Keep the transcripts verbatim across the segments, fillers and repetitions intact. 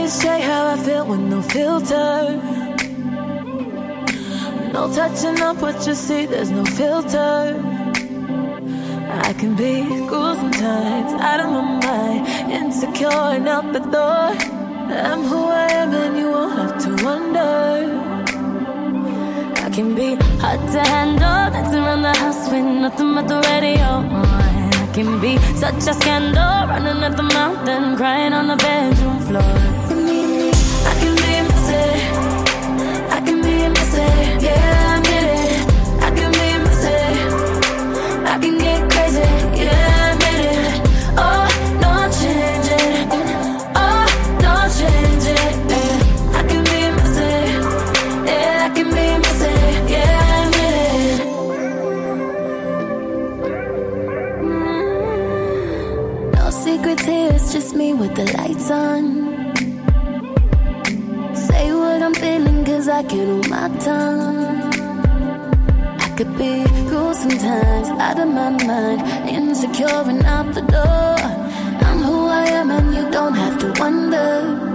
always say how I feel with no filter. No touching up what you see, there's no filter. I can be cool sometimes, out of my mind, insecure and out the door. I'm who I am and you won't have to wonder. I can be hot to handle, dancing around the house with nothing but the radio on. I can be such a scandal, running at the mouth and crying on the bedroom floor. I can be messy, I can be messy, yeah, I admit it. I can be messy, I can get crazy, yeah, I admit it. Oh, no changing, oh, no changing, yeah. I can be messy, yeah, I can be messy, yeah, I admit it. Mm. No secrets here, it's just me with the lights on. Say what I'm feeling, cause I can't hold my tongue. I could be cool sometimes, out of my mind, insecure and out the door. I'm who I am and you don't have to wonder.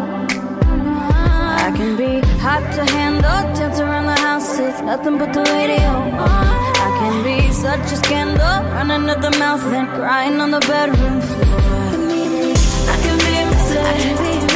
I can be hot to handle, dance around the house with nothing but the radio on. I can be such a scandal, running at the mouth and crying on the bedroom floor. I can be messy, I can be